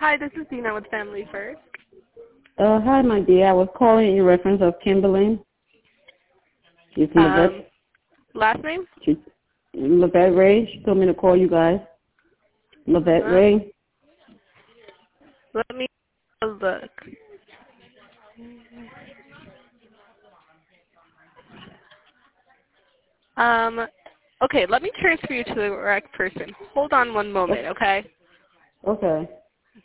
Hi, this is Dina with Family First. Hi, my dear. I was calling in reference of Kimberly. It's Lavette. Last name? Lavette Ray. She told me to call you guys. Lavette Ray. Let me look. Okay, let me transfer you to the correct person. Hold on one moment, okay? Okay.